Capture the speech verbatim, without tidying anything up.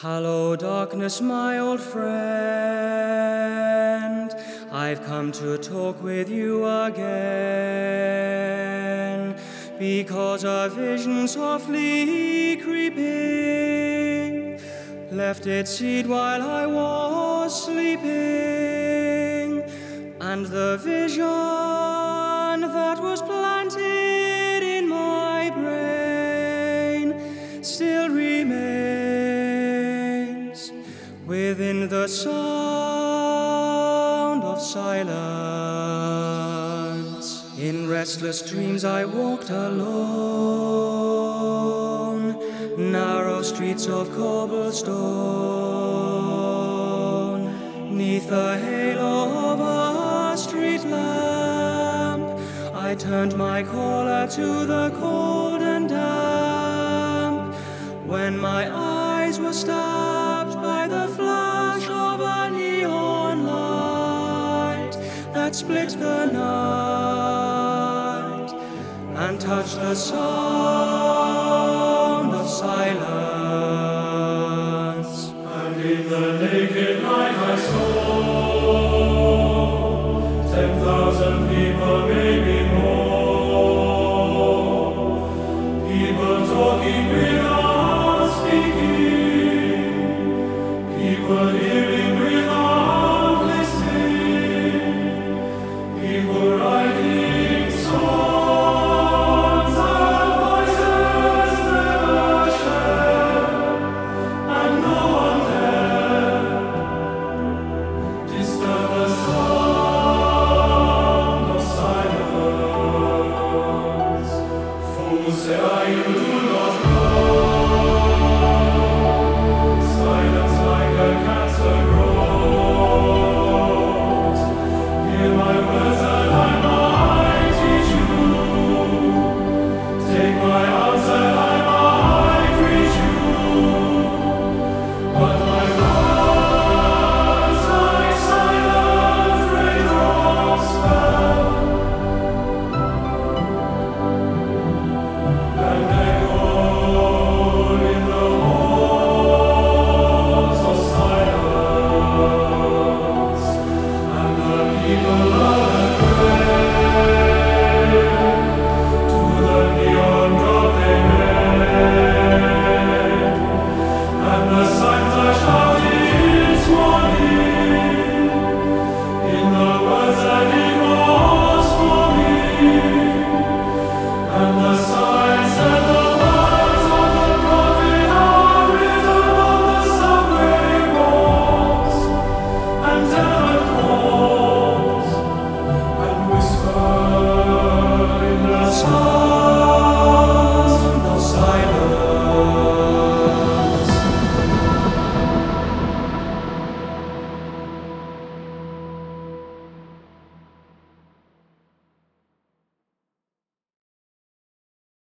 Hello, darkness, my old friend. I've come to talk with you again, because a vision softly creeping left its seed while I was sleeping, and the vision that was planted in my brain still remains within the sound of silence. In restless dreams I walked alone, narrow streets of cobblestone, 'neath the halo of a street lamp. I turned my caller to the cold and damp, when my eyes were stabbed by the flash of a neon light that split the night and touched the sound of silence.